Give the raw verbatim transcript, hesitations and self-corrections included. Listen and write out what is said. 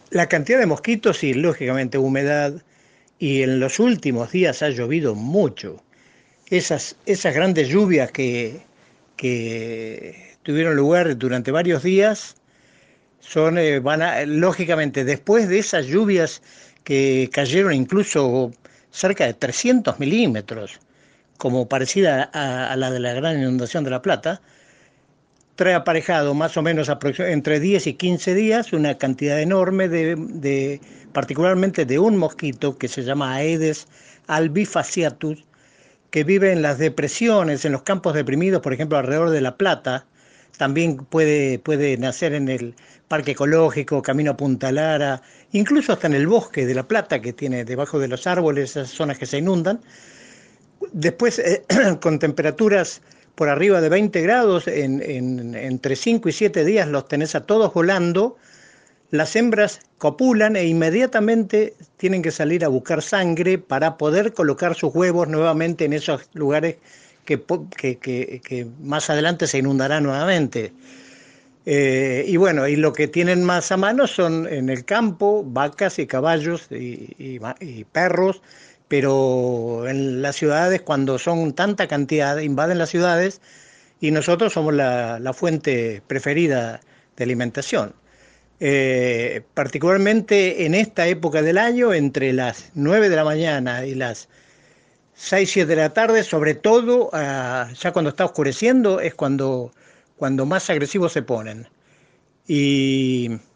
La cantidad de mosquitos y lógicamente humedad, y en los últimos días ha llovido mucho. Esas, esas grandes lluvias que, que tuvieron lugar durante varios días son, eh, van a, lógicamente, después de esas lluvias que cayeron incluso cerca de trescientos milímetros, como parecida a, a la de la gran inundación de La Plata, trae aparejado más o menos aproxim- entre diez y quince días una cantidad enorme de, de, particularmente de un mosquito que se llama Aedes albifasciatus, que vive en las depresiones, en los campos deprimidos, por ejemplo, alrededor de La Plata. También puede, puede nacer en el Parque Ecológico, Camino a Punta Lara, incluso hasta en el bosque de La Plata, que tiene debajo de los árboles esas zonas que se inundan. Después, eh, con temperaturas por arriba de veinte grados, en, en- entre cinco y siete días los tenés a todos volando. Las hembras copulan e inmediatamente tienen que salir a buscar sangre para poder colocar sus huevos nuevamente en esos lugares que, que- que- que más adelante se inundará nuevamente. Eh, y bueno, y lo que tienen más a mano son en el campo vacas y caballos y, y y perros, pero en las ciudades, cuando son tanta cantidad, invaden las ciudades y nosotros somos la, la fuente preferida de alimentación. Eh, particularmente en esta época del año, entre las nueve de la mañana y las seis siete de la tarde, sobre todo, ah, ya cuando está oscureciendo, es cuando, cuando más agresivos se ponen. Y